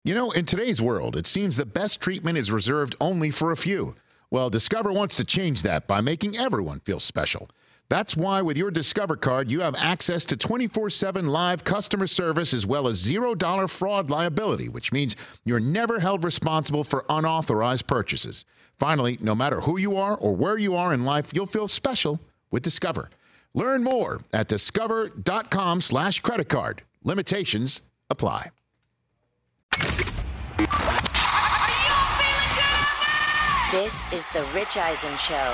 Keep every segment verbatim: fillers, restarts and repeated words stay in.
You know, in today's world, it seems the best treatment is reserved only for a few. Well, Discover wants to change that by making everyone feel special. That's why with your Discover card, you have access to twenty-four seven live customer service as well as zero dollar fraud liability, which means you're never held responsible for unauthorized purchases. Finally, no matter who you are or where you are in life, you'll feel special with Discover. Learn more at discover.com slash credit card. Limitations apply. This is the Rich Eisen Show.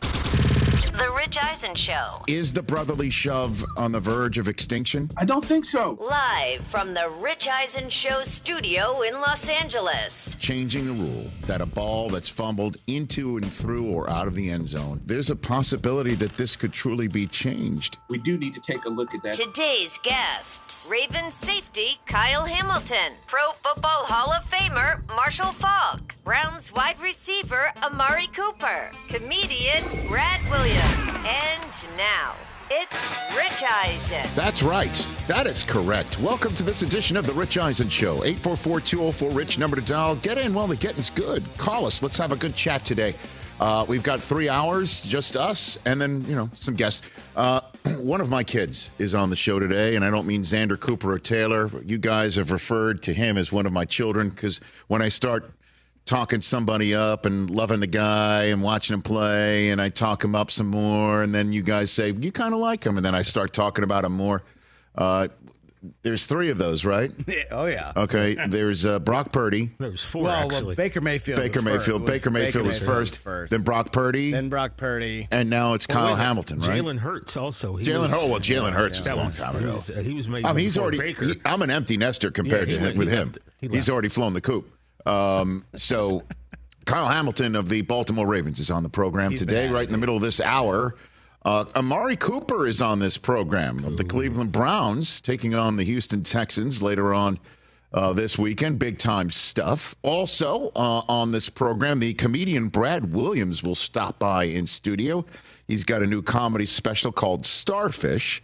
The Rich Eisen Show. Is the brotherly shove on the verge of extinction? I don't think so. Live from the Rich Eisen Show studio in Los Angeles. Changing the rule that a ball that's fumbled into and through or out of the end zone, there's a possibility that this could truly be changed. We do need to take a look at that. Today's guests, Ravens safety Kyle Hamilton, Pro Football Hall of Famer Marshall Faulk, Browns wide receiver Amari Cooper, comedian Brad Williams. And now, it's Rich Eisen. That's right. That is correct. Welcome to this edition of the Rich Eisen Show. eight four four, two oh four, RICH, number to dial. Get in while the getting's good. Call us. Let's have a good chat today. Uh, we've got three hours, just us, and then, you know, some guests. Uh, one of my kids is on the show today, and I don't mean Xander Cooper or Taylor. You guys have referred to him as one of my children because when I start talking somebody up and loving the guy and watching him play, and I talk him up some more, and then you guys say, you kind of like him, and then I start talking about him more. Uh, there's three of those, right? Yeah, oh, yeah. Okay, there's uh, Brock Purdy. There was four, well, actually. Well, Baker Mayfield Baker was Mayfield. first. Baker Mayfield was, Baker Mayfield first. was first. Then Brock Purdy. Then Brock Purdy. And now it's Kyle well, Hamilton, right? Jalen Hurts also. Jalen Hurts. Well, Jalen Hurts was that a long was, time he ago. was, uh, he was made I mean, he's already. Baker. He, I'm an empty nester compared Yeah, to he him, went- with he him. left. He He's left. already flown the coop. Um, so Kyle Hamilton of the Baltimore Ravens is on the program He's today, been right in the middle of this hour. Uh, Amari Cooper is on this program of the Cleveland Browns, taking on the Houston Texans later on uh, this weekend. Big time stuff. Also uh, on this program, the comedian Brad Williams will stop by in studio. He's got a new comedy special called Starfish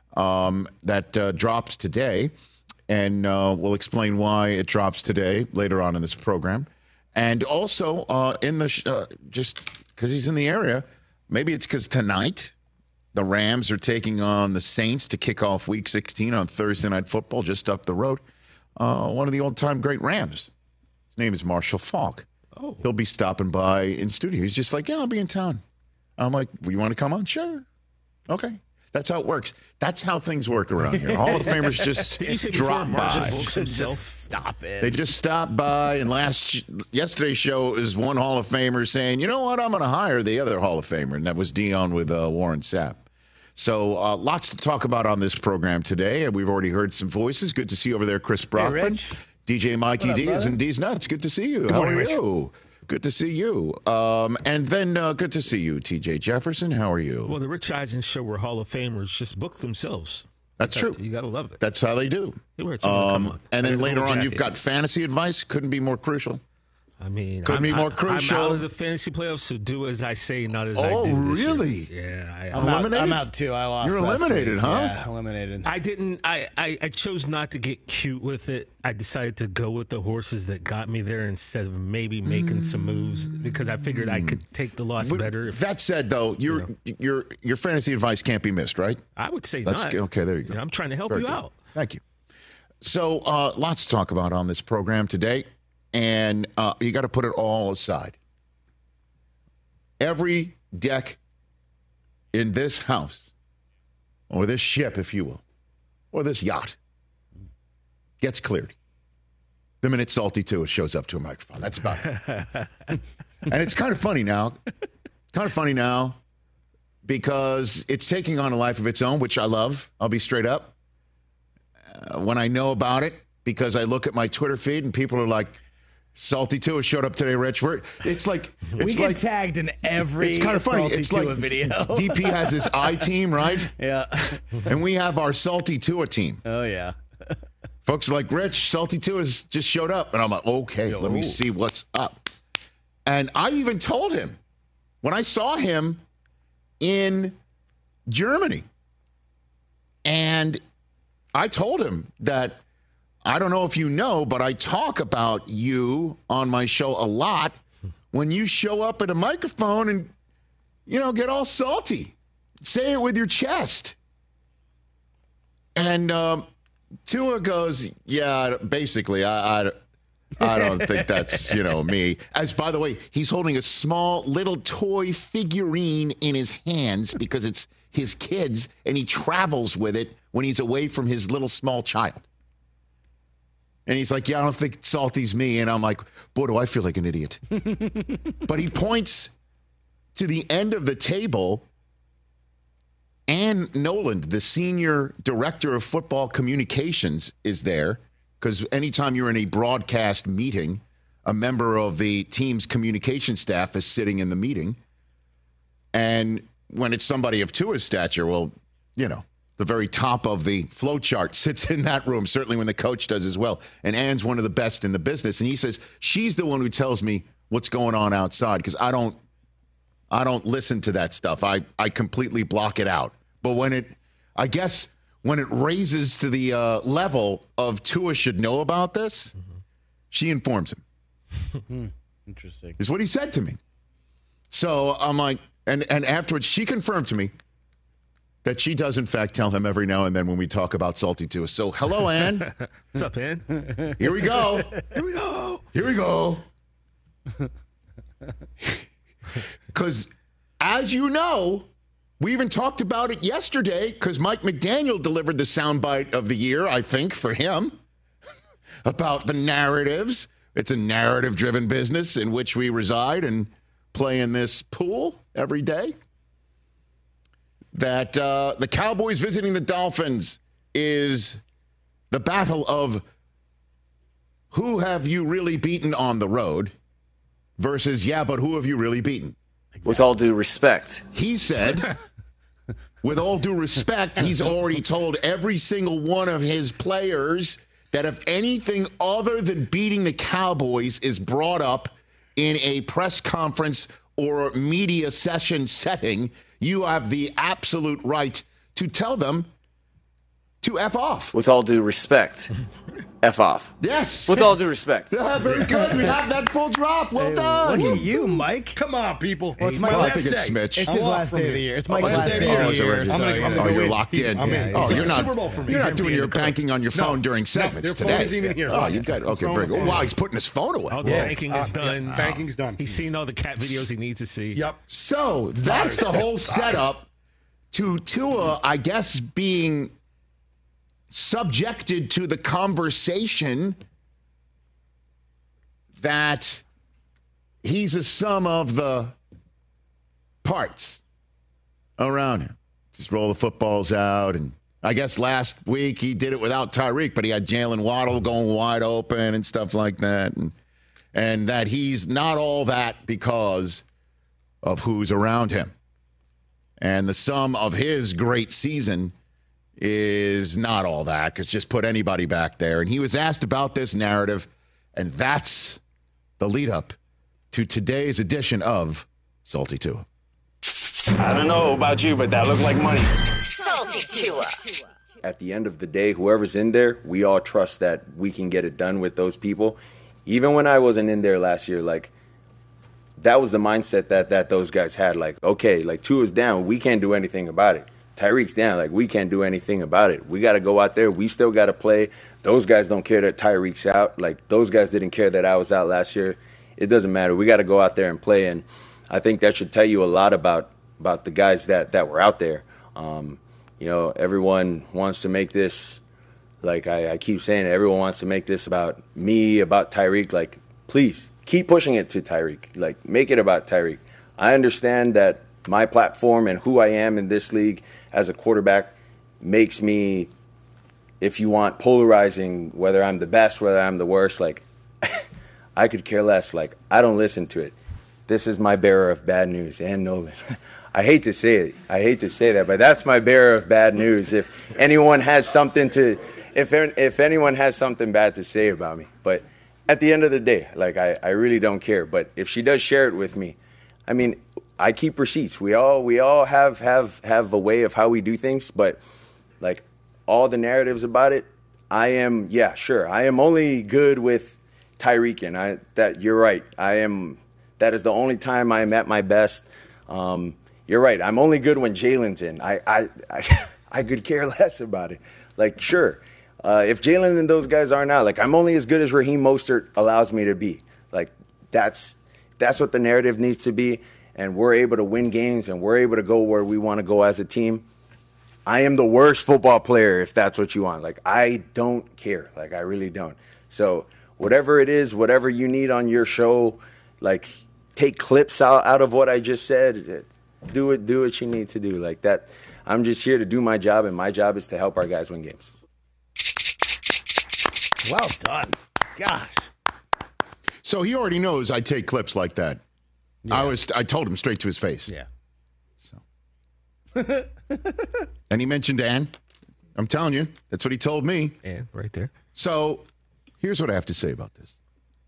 um, that uh, drops today. And uh, we'll explain why it drops today later on in this program. And also uh, in the sh- uh, just because he's in the area, maybe it's because tonight the Rams are taking on the Saints to kick off Week sixteen on Thursday Night Football just up the road. Uh, one of the old-time great Rams. His name is Marshall Faulk. Oh. He'll be stopping by in studio. He's just like, yeah, I'll be in town. I'm like, well, you want to come on? Sure. Okay. That's how it works. That's how things work around here. Hall of Famers just Did you say before drop Marshall by. Faulk himself? Just stop it. They just stopped by, and last yesterday's show is one Hall of Famer saying, you know what, I'm going to hire the other Hall of Famer, and that was Dion with uh, Warren Sapp. So uh, lots to talk about on this program today, and we've already heard some voices. Good to see you over there, Chris Brockman. Rich. D J Mikey What up, D is brother? in D's Nuts. Good to see you. How morning, are Rich. you? Good to see you. Um, and then uh, good to see you, T J Jefferson. How are you? Well, the Rich Eisen Show where Hall of Famers just book themselves. That's true. You got to love it. That's how they do. Hey, where'd you wanna come Um, on? and I then got a later little on, you've jacket. got fantasy advice. Couldn't be more crucial. I mean, Couldn't I'm, be more I, crucial. I'm out of the fantasy playoffs, so do as I say, not as I Oh, do. This year. really? Yeah. I, I'm out, Eliminated? I'm out too. I lost. You're last eliminated, week. huh? Yeah, eliminated. I didn't. I, I, I chose not to get cute with it. I decided to go with the horses that got me there instead of maybe making some moves because I figured I could take the loss But better. If, that said, though, your your your fantasy advice can't be missed, right? I would say That's not. okay. There you go. Yeah, I'm trying to help Very you good. out. Thank you. So, uh, lots to talk about on this program today, and uh, you got to put it all aside. Every deck in this house, or this ship, if you will, or this yacht, gets cleared the minute Salty Tua shows up to a microphone. That's about it. And it's kind of funny now. Kind of funny now because it's taking on a life of its own, which I love. I'll be straight up. Uh, when I know about it, because I look at my Twitter feed and people are like, Salty Tua showed up today, Rich. We're, it's like it's we get like, tagged in every it's kind of funny. Salty It's Tua like video. D P has his I team, right? Yeah. And we have our Salty Tua team. Oh yeah. Folks are like, Rich, Salty Tua's just showed up. And I'm like, okay, let me Yo. see what's up. And I even told him when I saw him in Germany. And I told him that I don't know if you know, but I talk about you on my show a lot when you show up at a microphone and, you know, get all salty. Say it with your chest. And um, Tua goes, yeah, basically, I, I, I don't think that's, you know, me. As, by the way, he's holding a small little toy figurine in his hands because it's his kid's, and he travels with it when he's away from his little small child. And he's like, yeah, I don't think Salty's me. And I'm like, boy, do I feel like an idiot. But he points to the end of the table. Ann Noland, the senior director of football communications, is there. Because anytime you're in a broadcast meeting, a member of the team's communication staff is sitting in the meeting. And when it's somebody of Tua's stature, well, you know, the very top of the flow chart sits in that room, certainly when the coach does as well. And Ann's one of the best in the business. And he says, she's the one who tells me what's going on outside because I don't I don't listen to that stuff. I, I completely block it out. But when it, I guess, when it raises to the uh, level of Tua should know about this, mm-hmm. she informs him. Interesting. Is what he said to me. So I'm like, and, and afterwards she confirmed to me that she does, in fact, tell him every now and then when we talk about Salty Tua. So, hello, Ann. What's up, Ann? Here we go. Here we go. Here we go. Because, as you know, we even talked about it yesterday because Mike McDaniel delivered the soundbite of the year, I think, for him, about the narratives. It's a narrative-driven business in which we reside and play in this pool every day. That uh, the Cowboys visiting the Dolphins is the battle of who have you really beaten on the road versus, yeah, but who have you really beaten? Exactly. With all due respect. He said, with all due respect, he's already told every single one of his players that if anything other than beating the Cowboys is brought up in a press conference or media session setting, you have the absolute right to tell them to F off. With all due respect. F off. Yes. With all due respect. Yeah, very good. We have that full drop. Well Hey, done. Look at you, Mike. Come on, people. Well, it's It's my my Well, I last think day. it's Smitch. It's I'm his off last from day of here. the year. It's Oh, Mike's last last day day of of the the year. year. Oh, so, I'm gonna- you I'm know. gonna Oh, go you're in. locked in. I'm Yeah, in. Oh, It's you're a not. Super Bowl for me. You're not It's doing empty your in the car. banking on your No, phone during no, segments their today. phone isn't even here. Oh, you've got okay, Phone very good. is- Wow, he's putting his phone away. All the Yeah. banking is Uh, done. yeah, banking's done. He's seen all the cat videos he needs to see. Yep. So that's the whole setup to Tua, I guess, being subjected to the conversation that he's a sum of the parts around him. Just roll the footballs out. And I guess last week he did it without Tyreek, but he had Jalen Waddle going wide open and stuff like that. And, and that he's not all that because of who's around him. And the sum of his great season is not all that, because just put anybody back there. And he was asked about this narrative, and that's the lead up to today's edition of Salty Tua. I don't know about you, but that looked like money. Salty Tua. At the end of the day, whoever's in there, we all trust that we can get it done with those people. Even when I wasn't in there last year, like, that was the mindset that, that those guys had. Like, okay, like, Tua's down. We can't do anything about it. Tyreek's down. Like, we can't do anything about it. We got to go out there. We still got to play. Those guys don't care that Tyreek's out. Like, those guys didn't care that I was out last year. It doesn't matter. We got to go out there and play. And I think that should tell you a lot about about the guys that, that were out there. Um, you know, everyone wants to make this, like I, I keep saying it, everyone wants to make this about me, about Tyreek. Like, please, keep pushing it to Tyreek. Like, make it about Tyreek. I understand that my platform and who I am in this league as a quarterback makes me, if you want, polarizing, whether I'm the best, whether I'm the worst. Like, I could care less. Like, I don't listen to it. This is my bearer of bad news, Ann Noland. I hate to say it. I hate to say that, but that's my bearer of bad news. If anyone has something to, if if anyone has something bad to say about me, but at the end of the day, like, I, I really don't care. But if she does share it with me, I mean, I keep receipts. We all we all have have have a way of how we do things, but like, all the narratives about it, I am, yeah, sure. I am only good with Tyreek, and I that you're right. I am. That is the only time I am at my best. Um, you're right. I'm only good when Jalen's in. I I I, I could care less about it. Like, sure, uh, if Jalen and those guys aren't out, like I'm only as good as Raheem Mostert allows me to be. Like that's that's what the narrative needs to be, and we're able to win games, and we're able to go where we want to go as a team. I am the worst football player if that's what you want. Like, I don't care. Like, I really don't. So whatever it is, whatever you need on your show, like, take clips out, out of what I just said. Do it. Do what you need to do. Like that. I'm just here to do my job, and my job is to help our guys win games. Well done. Gosh. So he already knows I take clips like that. Yeah. I was. I told him straight to his face. Yeah. So. And he mentioned Ann. I'm telling you, that's what he told me. Ann, right there. So here's what I have to say about this.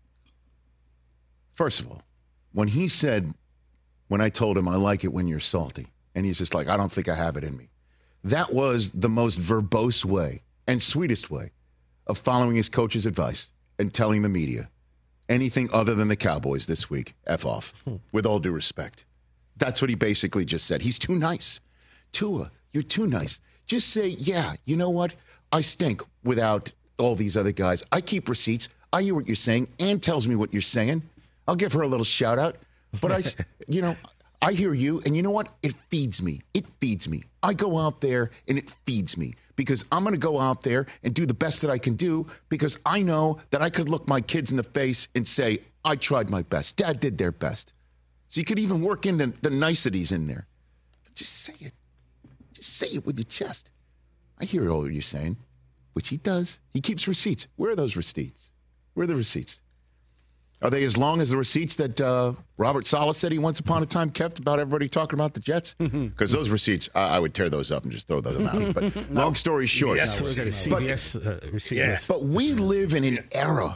First of all, when he said, when I told him I like it when you're salty, and he's just like, I don't think I have it in me. That was the most verbose way and sweetest way of following his coach's advice and telling the media anything other than the Cowboys this week, F off, hmm. with all due respect. That's what he basically just said. He's too nice. Tua, you're too nice. Just say, yeah, you know what? I stink without all these other guys. I keep receipts. I hear what you're saying. Ann tells me what you're saying. I'll give her a little shout out. But I, you know, I hear you. And you know what? It feeds me. It feeds me. I go out there and it feeds me because I'm going to go out there and do the best that I can do because I know that I could look my kids in the face and say, I tried my best. Dad did their best. So you could even work in the, the niceties in there. But just say it. Just say it with your chest. I hear all you're saying, which he does. He keeps receipts. Where are those receipts? Where are the receipts? Are they as long as the receipts that uh, Robert Saleh said he once upon a time kept about everybody talking about the Jets? Because those receipts, I, I would tear those up and just throw those out. But no. Long story short. Yes, we're going to C B S uh, receipt. Yeah. But we live in an era.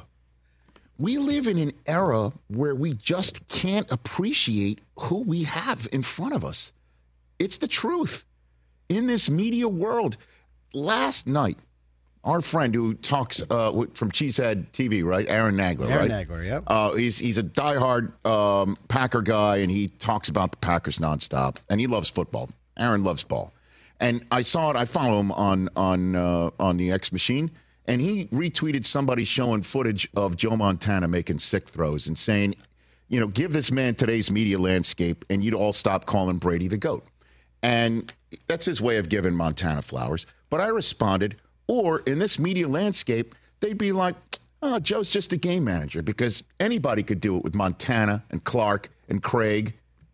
We live in an era where we just can't appreciate who we have in front of us. It's the truth. In this media world, last night, our friend who talks uh, from Cheesehead T V, right? Aaron Nagler, Aaron right? Nagler, yep. Uh, he's he's a diehard um, Packer guy, and he talks about the Packers nonstop, and he loves football. Aaron loves ball, and I saw it. I follow him on on uh, on the X machine, and he retweeted somebody showing footage of Joe Montana making sick throws and saying, you know, give this man today's media landscape, and you'd all stop calling Brady the GOAT. And that's his way of giving Montana flowers. But I responded, or in this media landscape, they'd be like, oh, Joe's just a game manager because anybody could do it with Montana and Clark and Craig,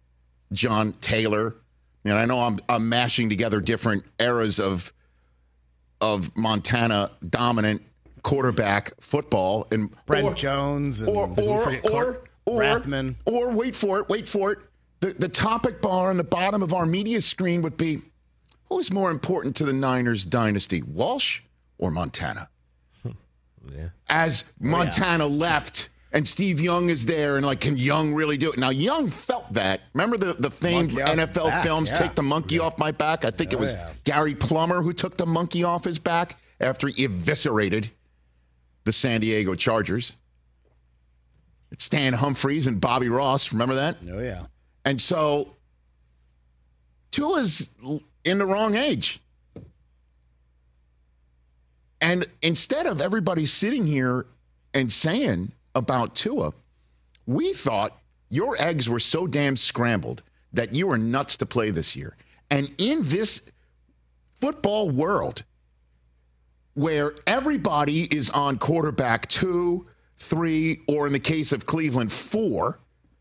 John Taylor. And I know I'm I'm mashing together different eras of of Montana dominant quarterback football and Brent or, Jones and or or or or, Rathman. or wait for it, wait for it. The, the topic bar on the bottom of our media screen would be, who's more important to the Niners dynasty, Walsh or Montana? Yeah. As Montana oh, yeah. left and Steve Young is there and like, can Young really do it? Now, Young felt that. Remember the, the famed N F L back, films, yeah. Take the Monkey yeah. Off My Back? I think oh, it was yeah. Gary Plummer who took the monkey off his back after he eviscerated the San Diego Chargers. It's Stan Humphries and Bobby Ross. Remember that? Oh, yeah. And so Tua's in the wrong age. And instead of everybody sitting here and saying about Tua, we thought your eggs were so damn scrambled that you were nuts to play this year. And in this football world where everybody is on quarterback two, three, or in the case of Cleveland, four,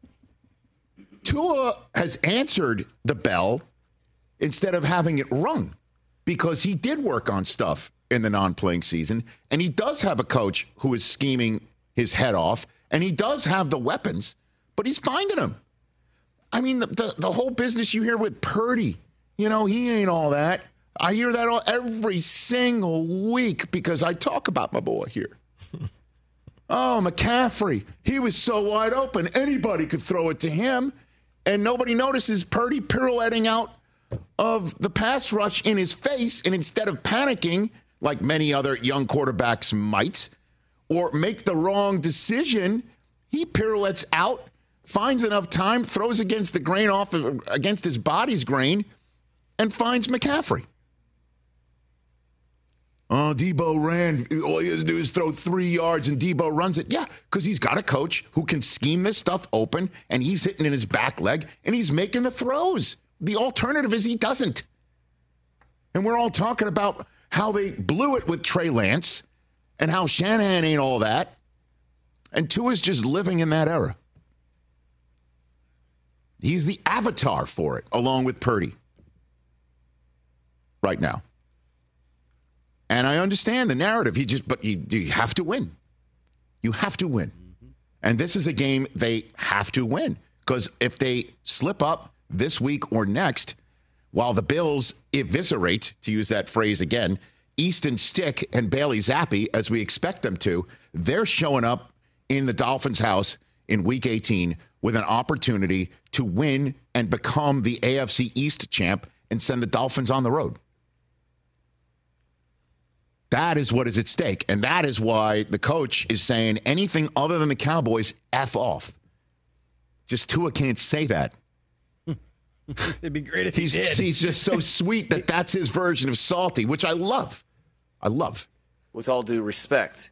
Tua has answered the bell instead of having it rung because he did work on stuff in the non-playing season, and he does have a coach who is scheming his head off, and he does have the weapons, but he's finding them. I mean, the, the, the whole business you hear with Purdy, you know, he ain't all that. I hear that all, every single week because I talk about my boy here. Oh, McCaffrey, he was so wide open, anybody could throw it to him. And nobody notices Purdy pirouetting out of the pass rush in his face. And instead of panicking like many other young quarterbacks might, or make the wrong decision, he pirouettes out, finds enough time, throws against the grain off of, against his body's grain, and finds McCaffrey. Oh, Debo ran. All he has to do is throw three yards, and Debo runs it. Yeah, because he's got a coach who can scheme this stuff open, and he's hitting in his back leg, and he's making the throws. The alternative is he doesn't. And we're all talking about how they blew it with Trey Lance and how Shanahan ain't all that. And Tua's just living in that era. He's the avatar for it, along with Purdy right now. And I understand the narrative. He just, but you, you have to win. You have to win. Mm-hmm. And this is a game they have to win. Because if they slip up this week or next, while the Bills eviscerate, to use that phrase again, Easton Stick and Bailey Zappi, as we expect them to, they're showing up in the Dolphins' house in Week eighteen with an opportunity to win and become the A F C East champ and send the Dolphins on the road. That is what is at stake. And that is why the coach is saying anything other than the Cowboys, F off. Just Tua can't say that. It'd be great if he's, he did. He's just so sweet that that's his version of salty, which I love. I love. With all due respect.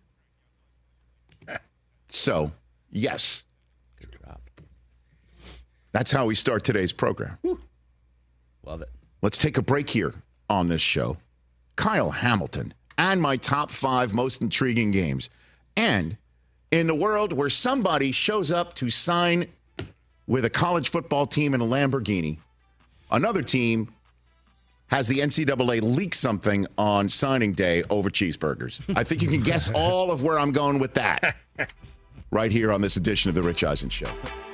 So, yes. Good job. That's how we start today's program. Woo. Love it. Let's take a break here on this show. Kyle Hamilton and my top five most intriguing games. And in the world where somebody shows up to sign with a college football team in a Lamborghini, another team has the N C double A leak something on signing day over cheeseburgers. I think you can guess all of where I'm going with that right here on this edition of The Rich Eisen Show.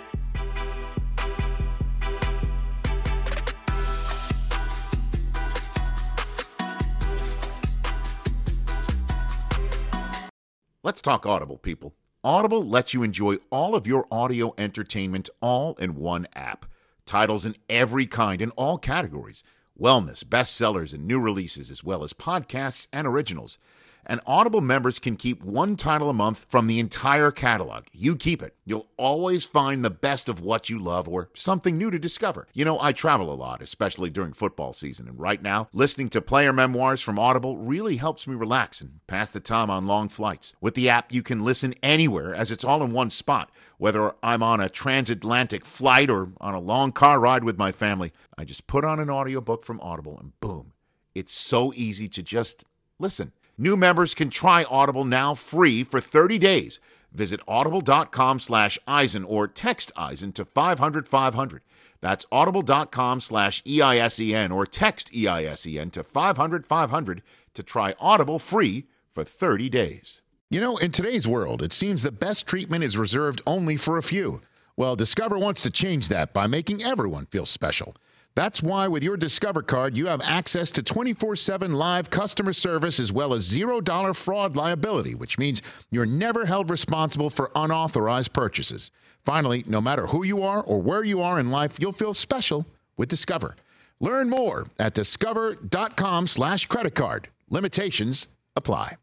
Let's talk Audible, people. Audible lets you enjoy all of your audio entertainment all in one app. Titles in every kind in all categories. Wellness, bestsellers, and new releases, as well as podcasts and originals. And Audible members can keep one title a month from the entire catalog. You keep it. You'll always find the best of what you love or something new to discover. You know, I travel a lot, especially during football season. And right now, listening to player memoirs from Audible really helps me relax and pass the time on long flights. With the app, you can listen anywhere as it's all in one spot. Whether I'm on a transatlantic flight or on a long car ride with my family, I just put on an audiobook from Audible and boom, it's so easy to just listen. New members can try Audible now free for thirty days. Visit audible.com slash Eisen or text Eisen to five hundred five hundred. That's audible.com slash E I S E N or text E I S E N to five hundred five hundred to try Audible free for thirty days. You know, in today's world, it seems the best treatment is reserved only for a few. Well, Discover wants to change that by making everyone feel special. That's why with your Discover card, you have access to twenty-four seven live customer service as well as zero dollars fraud liability, which means you're never held responsible for unauthorized purchases. Finally, no matter who you are or where you are in life, you'll feel special with Discover. Learn more at discover.com slash credit card. Limitations apply.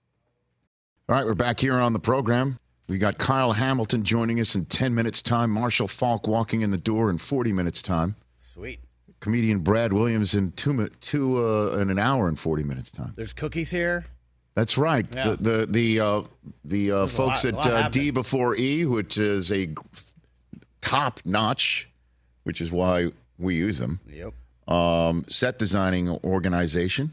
All right, we're back here on the program. We got Kyle Hamilton joining us in ten minutes' time. Marshall Faulk walking in the door in forty minutes' time. Sweet. Comedian Brad Williams in two, two uh, in an hour and forty minutes time. There's cookies here. That's right. Yeah. The the the uh, the uh, folks lot, at uh, D before E, which is a top notch, which is why we use them. Yep. Um, set designing organization.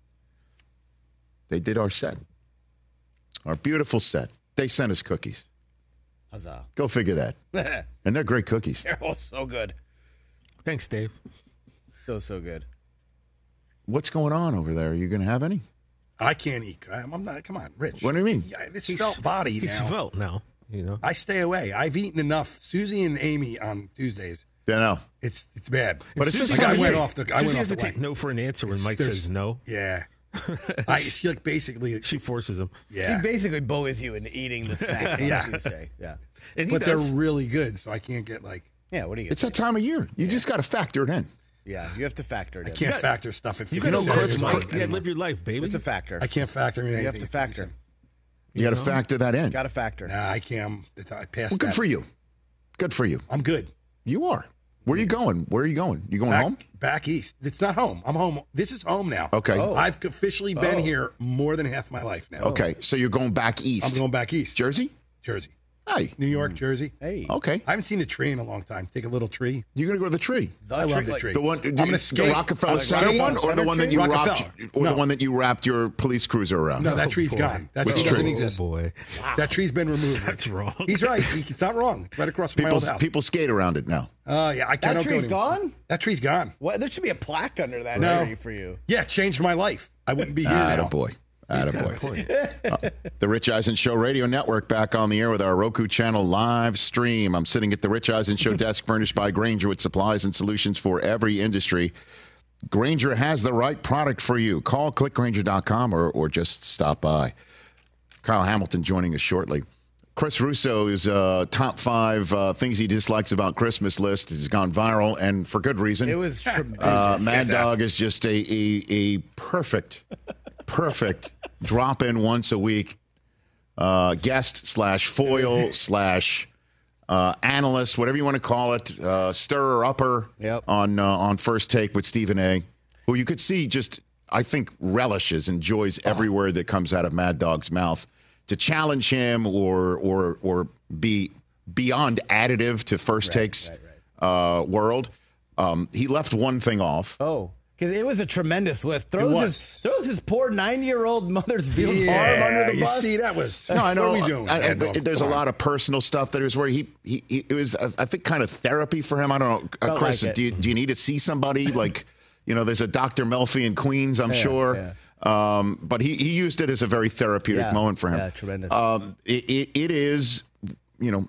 They did our set, our beautiful set. They sent us cookies. Huzzah! Go figure that. And they're great cookies. They're all so good. Thanks, Dave. So, so good. What's going on over there? Are you going to have any? I can't eat. I'm I'm not. Come on, Rich. What do you mean? Yeah, this He's- felt body He's now. svelte now, you know. I stay away. I've eaten enough. Susie and Amy on Tuesdays. Yeah, no. It's it's bad. But it's Susie just like I has to went take- off the. I Susie went has off to the take line. no for an answer when It's- Mike there's- says no. Yeah. I she like basically. She forces him. Yeah. She basically bullies you into eating the snacks on Yeah. Tuesday. Yeah. And he But does. they're really good, so I can't get like. Yeah, what do you get? It's that time of year. You just got to factor it in. Yeah, you have to factor it I in. can't factor stuff. If You you got say to it, live, it's yeah, like- live your life, baby. It's a factor. I can't factor in anything. You have to factor. You got to factor that in. Got to factor. Nah, I can't. I passed Well, good that. for you. Good for you. I'm good. You are. Where are you going? Where are you going? You going Back, home? back east. It's not home. I'm home. This is home now. Okay. Oh. I've officially been Oh. here more than half my life now. Okay, so you're going back east. I'm going back east. Jersey? Jersey. Hey. New York, Jersey. Hey. Okay. I haven't seen a tree in a long time. Take a little tree. You're going to go to the tree. I love the tree. The one, I'm gonna skate. the Rockefeller I'm Center skating. one, or the Center one that tree? you Rockefeller. wrapped, or No. the one that you wrapped your police cruiser around. No, that tree's boy. gone. That Which tree tree? doesn't Oh, exist. boy. That tree's been removed. That's wrong. He's right. It's not wrong. It's right across from my People, old house. people skate around it now. Oh, yeah. I can't. That tree's gone? That tree's gone. What? There should be a plaque under that No. tree for you. Yeah, it changed my life. I wouldn't be here now. Attaboy. Attaboy. uh, the Rich Eisen Show Radio Network back on the air with our Roku channel live stream. I'm sitting at the Rich Eisen Show desk furnished by Grainger with supplies and solutions for every industry. Grainger has the right product for you. Call click grainger dot com or, or just stop by. Kyle Hamilton joining us shortly. Chris Russo's uh, top five uh, things he dislikes about Christmas list has gone viral, and for good reason. It was tremendous. Uh, Mad Dog is just a, a, a perfect, perfect drop in once a week uh, guest slash foil slash uh, analyst, whatever you want to call it, uh, stirrer upper Yep. on uh, on First Take with Stephen A., who you could see just, I think, relishes, enjoys every word that comes out of Mad Dog's mouth. To challenge him or or or be beyond additive to First Right, Take's right, right. Uh, world, um, he left one thing off. Oh, because it was a tremendous list. Throws was. his throws his poor nine year old mother's field Yeah, farm under the you bus. see, that was. No, I know. What are we doing? I- I- Mad but Dog? there's a Come on. lot of personal stuff that is where he, he, he it was I I think kind of therapy for him. I don't know, uh, Felt Chris. like it. do you, do you need to see somebody like, you know, there's a Doctor Melfi in Queens, I'm Yeah, sure. yeah. Um, but he, he used it as a very therapeutic Yeah, moment for him. yeah, tremendous. Um, it, it, it is, you know,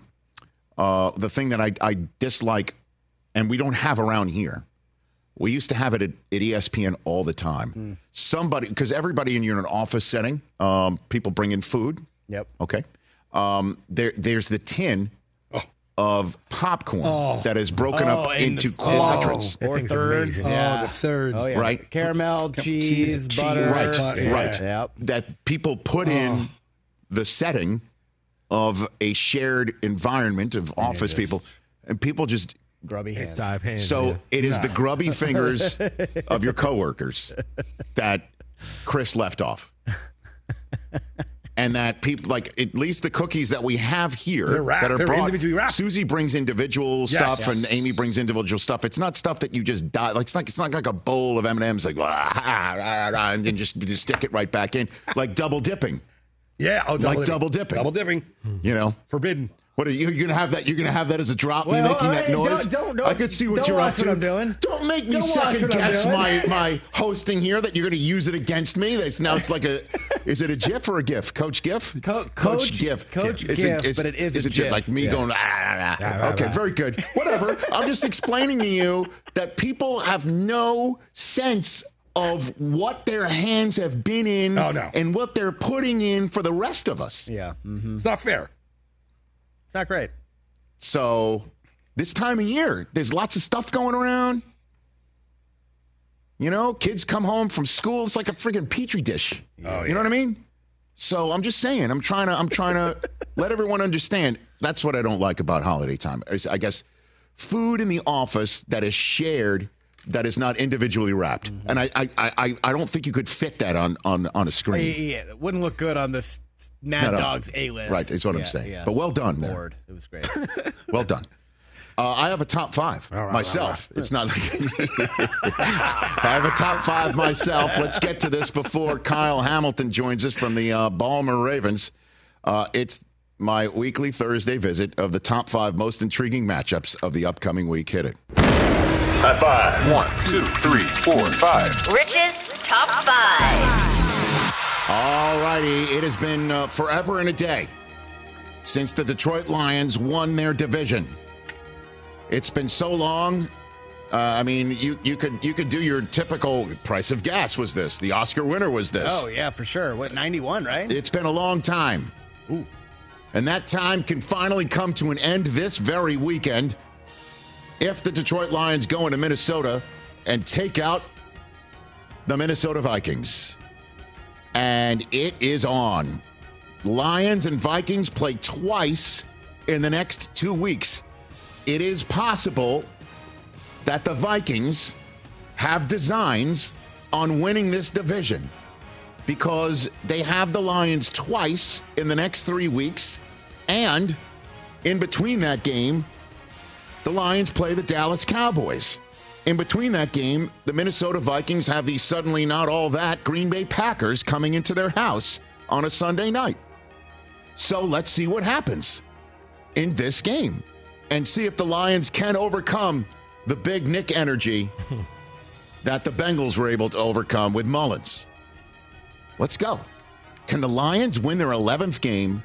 uh, the thing that I, I dislike, and we don't have around here. We used to have it at, at E S P N all the time. Mm. Somebody, because everybody in you're in an office setting, um, people bring in food. Yep. Okay. Um, there, there's the tin Oh. of popcorn that is broken Oh, up and into the- quadrants. That Or thing's thirds. amazing. Yeah. Oh, the third. Oh, yeah. Right. Caramel, cheese, cheese, butter. Right, butter, right. yeah. Yep. That people put in the setting of a shared environment of office people, and people just. Grubby hands. Dive hands. So yeah. it is the grubby fingers of your coworkers that Chris left off. And that people, like, at least the cookies that we have here They're wrapped. that are They're brought. individually wrapped. Susie brings individual Yes. stuff, Yes. and Amy brings individual stuff. It's not stuff that you just die. Like it's not. It's not like a bowl of M and M's, like rah, rah, rah, rah, and then just, just stick it right back in, like double dipping. Yeah. Oh, double Like dipping. double dipping. Double dipping. You know. Forbidden. What are you you're gonna have that? You're gonna have that as a drop? Well, me making that hey, don't- noise? don't- don't- I could see what don't you're up watch what to. I'm doing. Don't make me Don't watch second what I'm guess doing. my my hosting here. That you're gonna use it against me. That's now it's like a. Is it a GIF or a GIF? Coach GIF? Co- Coach- GIF. Coach It's GIF, it's- but it is it's a GIF. GIF. Like me Yeah. going. Ah, ah, ah. ah, Okay, ah. very good. Whatever. I'm just explaining to you that people have no sense of what their hands have been in Oh, no. and what they're putting in for the rest of us. Yeah. Mm-hmm. It's not fair. It's not great. So this time of year, there's lots of stuff going around. You know, kids come home from school. It's like a friggin' petri dish. Oh, You know what I mean? So I'm just saying, I'm trying to, I'm trying to let everyone understand. That's what I don't like about holiday time. Is, I guess food in the office that is shared, that is not individually wrapped. Mm-hmm. And I, I, I, I don't think you could fit that on, on, on a screen. Yeah, yeah, yeah. It wouldn't look good on this Mad No, no. Dog's A list. Right, is what I'm Yeah, saying. yeah. But well done there. Bored. It was great. Well done. Uh, I have a top five right, myself. It's not like I have a top five myself. Let's get to this before Kyle Hamilton joins us from the uh, Baltimore Ravens. Uh, it's my weekly Thursday visit of the top five most intriguing matchups of the upcoming week. Hit it. High five. One, two, three, four, five. Rich's Top five. All righty. It has been uh, forever and a day since the Detroit Lions won their division. It's been so long. Uh, I mean, you, you could you could do your typical price of gas was this. The Oscar winner was this. Oh, yeah, for sure. What, ninety-one, right? It's been a long time. Ooh. And that time can finally come to an end this very weekend if the Detroit Lions go into Minnesota and take out the Minnesota Vikings. And it is on. Lions and Vikings play twice in the next two weeks. It is possible that the Vikings have designs on winning this division because they have the Lions twice in the next three weeks. And in between that game, the Lions play the Dallas Cowboys. In between that game, the Minnesota Vikings have the suddenly not all that Green Bay Packers coming into their house on a Sunday night. So let's see what happens in this game and see if the Lions can overcome the big Nick energy that the Bengals were able to overcome with Mullins. Let's go. Can the Lions win their eleventh game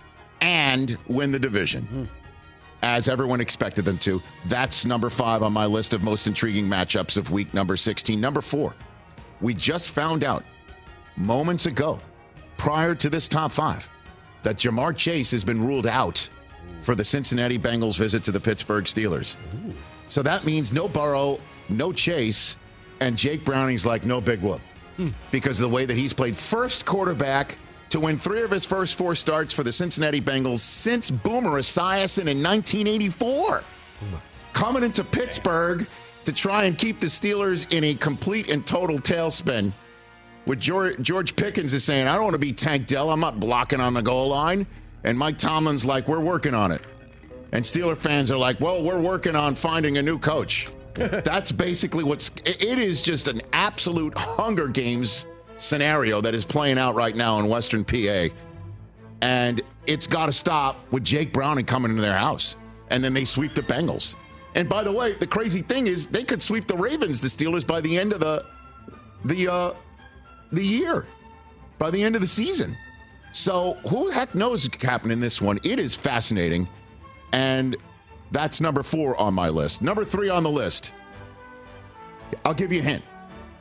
and win the division? Mm. As everyone expected them to. That's number five on my list of most intriguing matchups of week number sixteen. Number four, we just found out moments ago, prior to this top five, that Jamar Chase has been ruled out for the Cincinnati Bengals visit to the Pittsburgh Steelers. Ooh. So that means no Burrow, no Chase, and Jake Browning's like no big whoop hmm. because of the way that he's played. First quarterback to win three of his first four starts for the Cincinnati Bengals since Boomer Esiason in nineteen eighty-four. Coming into Pittsburgh to try and keep the Steelers in a complete and total tailspin. With George, George Pickens is saying, I don't want to be Tank Dell. I'm not blocking on the goal line. And Mike Tomlin's like, we're working on it. And Steeler fans are like, well, we're working on finding a new coach. That's basically what's, it is just an absolute Hunger Games scenario that is playing out right now in Western P A. And it's got to stop with Jake Browning coming into their house. And then they sweep the Bengals. And by the way, the crazy thing is they could sweep the Ravens, the Steelers, by the end of the the uh, the year, by the end of the season. So who the heck knows what's happening in this one? It is fascinating. And that's number four on my list. Number three on the list. I'll give you a hint.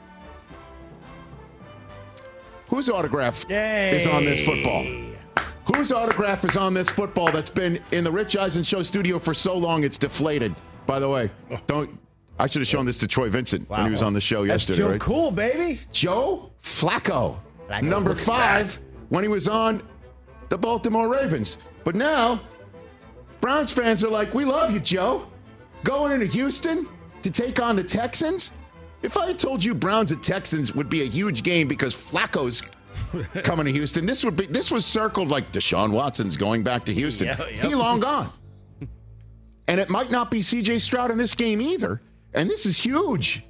Whose autograph Yay. is on this football? Whose autograph is on this football that's been in the Rich Eisen Show studio for so long it's deflated? By the way, don't. I should have shown this to Troy Vincent wow. when he was on the show that's yesterday. Joe right? Cool, baby. Joe Flacco. Flacco. Number five when he was on the Baltimore Ravens. But now, Browns fans are like, we love you, Joe. Going into Houston to take on the Texans? If I had told you Browns and Texans would be a huge game because Flacco's coming to Houston, this would be this was circled like Deshaun Watson's going back to Houston. Yeah, yep. He long gone. And it might not be C J Stroud in this game either. And this is huge.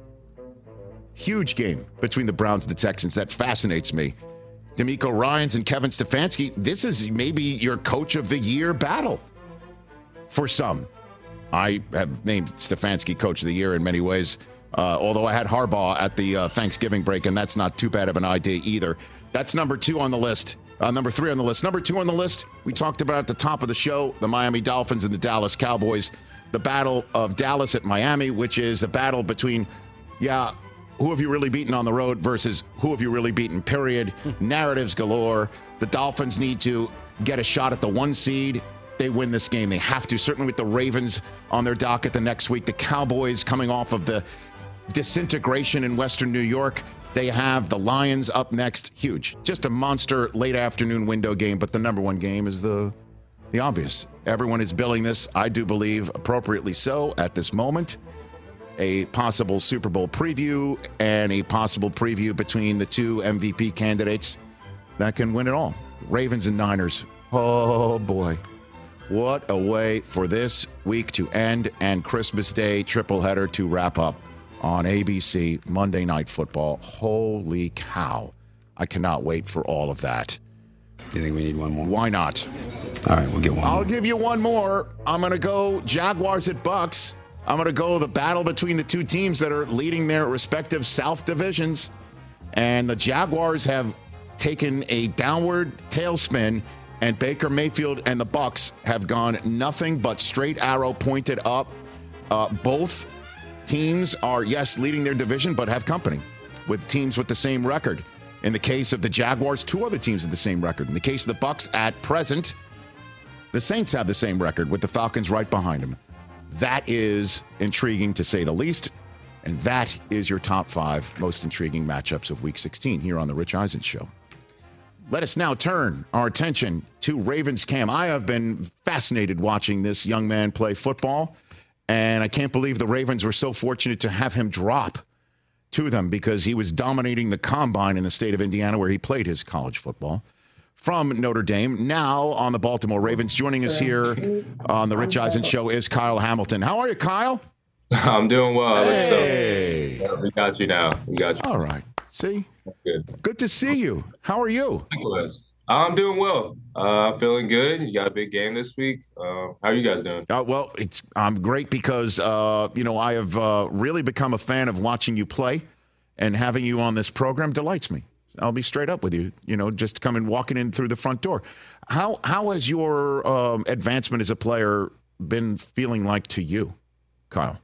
Huge game between the Browns and the Texans. That fascinates me. D'Amico Ryans and Kevin Stefanski, this is maybe your coach of the year battle for some. I have named Stefanski coach of the year in many ways. Uh, although I had Harbaugh at the uh, Thanksgiving break, and that's not too bad of an idea either. That's number two on the list. Uh, number three on the list. Number two on the list, we talked about at the top of the show, the Miami Dolphins and the Dallas Cowboys. The battle of Dallas at Miami, which is a battle between, yeah, who have you really beaten on the road versus who have you really beaten, period. Narratives galore. The Dolphins need to get a shot at the one seed. They win this game. They have to, certainly with the Ravens on their docket the next week. The Cowboys coming off of the disintegration in Western New York. They have the Lions up next. Huge. Just a monster late afternoon window game, but the number one game is the the obvious. Everyone is billing this, I do believe, appropriately so at this moment. A possible Super Bowl preview and a possible preview between the two M V P candidates that can win it all. Ravens and Niners. Oh, boy. What a way for this week to end and Christmas Day triple header to wrap up on A B C Monday Night Football. Holy cow. I cannot wait for all of that. Do you think we need one more? Why not? All right, we'll get one I'll more. give you one more. I'm going to go Jaguars at Bucks. I'm going to go the battle between the two teams that are leading their respective South divisions. And the Jaguars have taken a downward tailspin, and Baker Mayfield and the Bucks have gone nothing but straight arrow pointed up. Uh, both teams are, yes, leading their division, but have company with teams with the same record. In the case of the Jaguars, two other teams with the same record. In the case of the Bucks, at present, the Saints have the same record with the Falcons right behind them. That is intriguing to say the least. And that is your top five most intriguing matchups of Week sixteen here on The Rich Eisen Show. Let us now turn our attention to Ravens Cam. I have been fascinated watching this young man play football, and I can't believe the Ravens were so fortunate to have him drop to them because he was dominating the combine in the state of Indiana where he played his college football. From Notre Dame, now on the Baltimore Ravens. Joining us here on the Rich Eisen Show is Kyle Hamilton. How are you, Kyle? I'm doing well. Hey. So, we got you now. We got you. All right. See? Good. Good to see you. How are you? I'm doing well. Uh, feeling good. You got a big game this week. Uh, how are you guys doing? Uh, well, it's I'm great because, uh, you know, I have uh, really become a fan of watching you play, and having you on this program delights me. I'll be straight up with you, you know, just coming walking in through the front door. How how has your um, advancement as a player been feeling like to you, Kyle?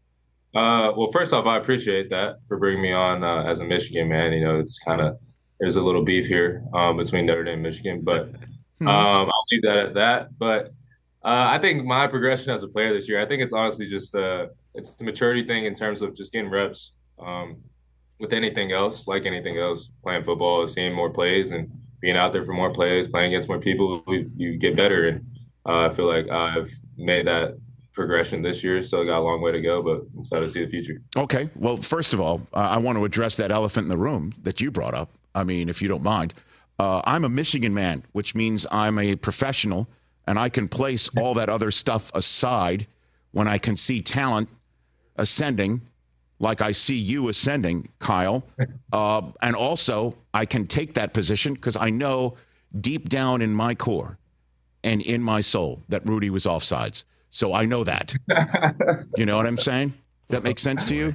Uh, well, first off, I appreciate that for bringing me on uh, as a Michigan man. You know, it's kind of there's a little beef here um, between Notre Dame and Michigan, but um, I'll leave that at that. But uh, I think my progression as a player this year, I think it's honestly just uh, it's the maturity thing in terms of just getting reps. Um, With anything else, like anything else, playing football is seeing more plays and being out there for more plays, playing against more people, you, you get better. And uh, I feel like I've made that progression this year, so I got a long way to go, but I'm excited to see the future. Okay. Well, first of all, uh, I want to address that elephant in the room that you brought up. I mean, if you don't mind. Uh, I'm a Michigan man, which means I'm a professional, and I can place all that other stuff aside when I can see talent ascending like I see you ascending, Kyle. Uh, and also, I can take that position because I know deep down in my core and in my soul that Rudy was offsides. So I know that. You know what I'm saying? Does that make sense to you?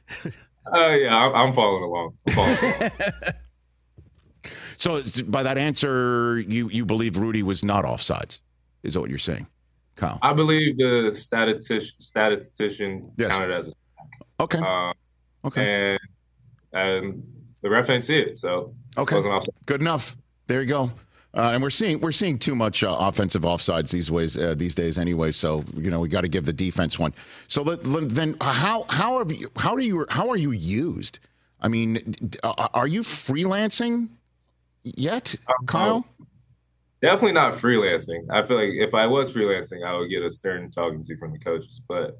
Uh, yeah, I'm, I'm following along. I'm following along. So by that answer, you, you believe Rudy was not offsides, is that what you're saying, Kyle? I believe the statistician, statistician Yes. counted as a Okay. Uh, Okay. And, and the ref didn't see it, so Okay. it wasn't offside. Good enough. There you go. Uh, and we're seeing we're seeing too much uh, offensive offsides these ways uh, these days anyway. So you know we got to give the defense one. So let, let- then how how have you how are you how are you used? I mean, d- are are you freelancing yet, Kyle? Definitely not freelancing. I feel like if I was freelancing, I would get a stern talking to from the coaches. But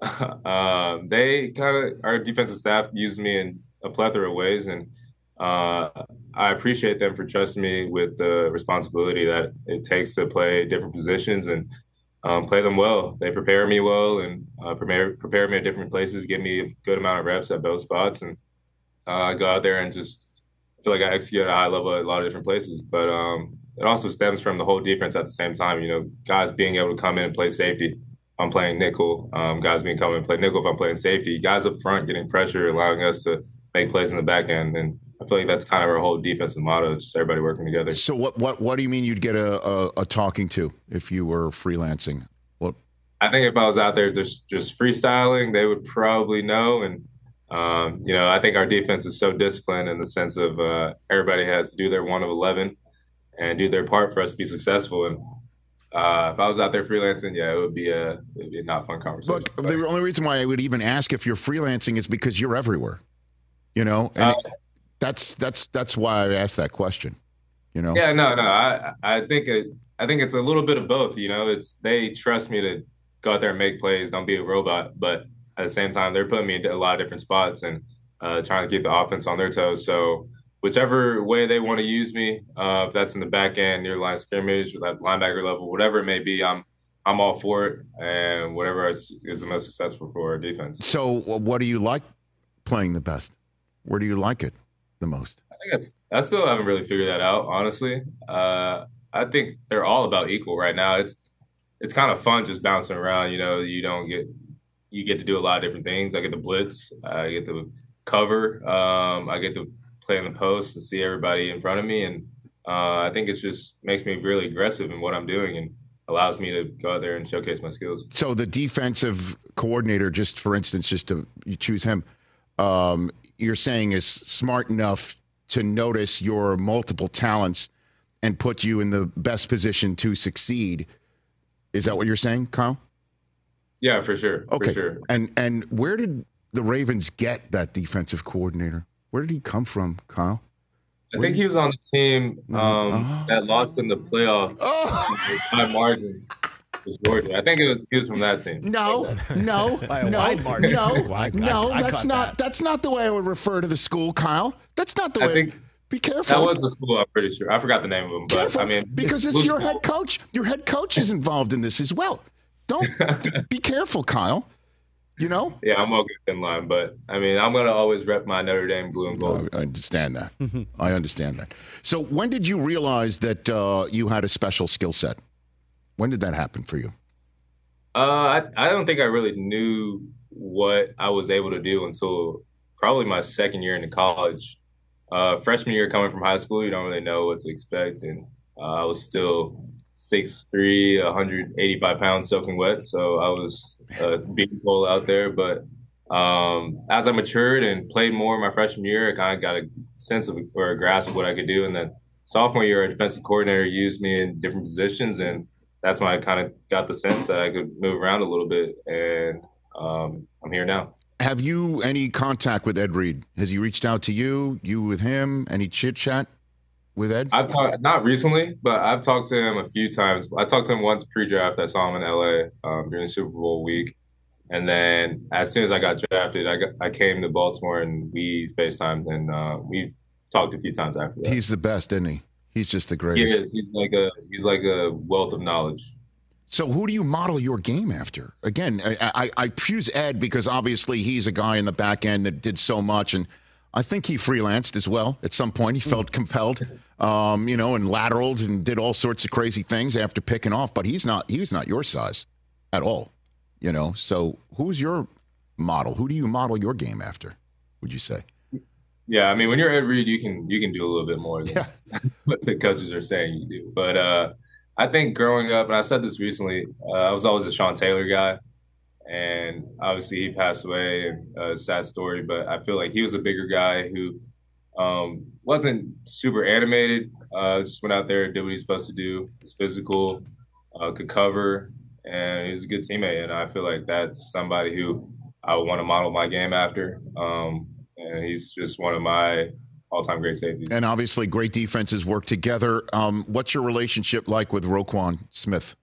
um, they kind of, our defensive staff used me in a plethora of ways, and uh, I appreciate them for trusting me with the responsibility that it takes to play different positions and um, play them well. They prepare me well and uh, prepare prepare me at different places, give me a good amount of reps at both spots, and uh, go out there and just feel like I execute at a high level at a lot of different places. But um, it also stems from the whole defense at the same time. You know, guys being able to come in and play safety. I'm playing nickel. Um, guys being come in and play nickel if I'm playing safety. Guys up front getting pressure, allowing us to make plays in the back end. And I feel like that's kind of our whole defensive motto, just everybody working together. So what what what do you mean you'd get a, a, a talking to if you were freelancing? What? I think if I was out there just just freestyling, they would probably know. And um, you know, I think our defense is so disciplined in the sense of uh, everybody has to do their one of eleven and do their part for us to be successful. And uh, if I was out there freelancing, yeah, it would be a it would be a not fun conversation. Look, the only reason why I would even ask if you're freelancing is because you're everywhere. You know, and Uh, it, that's that's that's why I asked that question. You know. Yeah, no, no. I I think it, I think it's a little bit of both. You know, it's they trust me to go out there and make plays, don't be a robot. But at the same time, they're putting me in a lot of different spots and uh, trying to keep the offense on their toes. So whichever way they want to use me, uh, if that's in the back end, near the line of scrimmage, or that linebacker level, whatever it may be, I'm I'm all for it. And whatever is, is the most successful for our defense. So what do you like playing the best? Where do you like it the most? I think it's, I still haven't really figured that out, honestly. Uh, I think they're all about equal right now. It's it's kind of fun just bouncing around. You know, you don't get you get to do a lot of different things. I get to blitz, I get to cover, um, I get to play in the post and see everybody in front of me, and uh, I think it just makes me really aggressive in what I'm doing and allows me to go out there and showcase my skills. So the defensive coordinator, just for instance, just to you choose him, um, you're saying is smart enough to notice your multiple talents and put you in the best position to succeed. Is that what you're saying, Kyle? Yeah, for sure. Okay. For sure. And and where did the Ravens get that defensive coordinator? Where did he come from, Kyle? I think he was on the team um, Oh. that lost in the playoff Oh. by margin to Georgia. I think it was, he was from that team. No, no, By a no, wide margin. no, I- no. I- I that's caught not. that. That's not the way I would refer to the school, Kyle. That's not the I way. think Be that careful. was the school. I'm pretty sure. I forgot the name of him, but Careful, I mean, because it's blue your school. head coach. Your head coach is involved in this as well. Don't be careful, Kyle. You know. Yeah, I'm okay in line, but I mean, I'm gonna always rep my Notre Dame blue and gold. I understand that. I understand that. So, when did you realize that uh, you had a special skill set? When did that happen for you? Uh, I, I don't think I really knew what I was able to do until probably my second year into college. Uh, freshman year coming from high school, you don't really know what to expect. And uh, I was still six three, one hundred eighty-five pounds soaking wet. So I was a big pole out there. But um, as I matured and played more my freshman year, I kind of got a sense of or a grasp of what I could do. And then sophomore year, a defensive coordinator used me in different positions. And that's when I kind of got the sense that I could move around a little bit. And um, I'm here now. Have you any contact with Ed Reed? Has he reached out to you? You with him? Any chit chat with Ed? I've talked not recently, but I've talked to him a few times. I talked to him once pre-draft. I saw him in L A um, during the Super Bowl week, and then as soon as I got drafted, I got, I came to Baltimore and we FaceTimed and uh, we talked a few times after that. He's the best, isn't he? He's just the He greatest. is. He's like a he's like a wealth of knowledge. So who do you model your game after? Again, I, I, I choose Ed because obviously he's a guy in the back end that did so much, and I think he freelanced as well. At some point, he felt compelled, um, you know, and lateraled and did all sorts of crazy things after picking off. But he's not he's not your size at all, you know. So who's your model? Who do you model your game after? Would you say? Yeah, I mean, when you're Ed Reed, you can you can do a little bit more than what the coaches are saying you do. But uh, I think growing up, and I said this recently, uh, I was always a Sean Taylor guy, and obviously he passed away, and a uh, sad story. But I feel like he was a bigger guy who um, wasn't super animated. Uh, just went out there and did what he's supposed to do. Was physical, uh, could cover, and he was a good teammate. And I feel like that's somebody who I would want to model my game after. Um, and he's just one of my all-time great safeties. And obviously, great defenses work together. Um, what's your relationship like with Roquan Smith?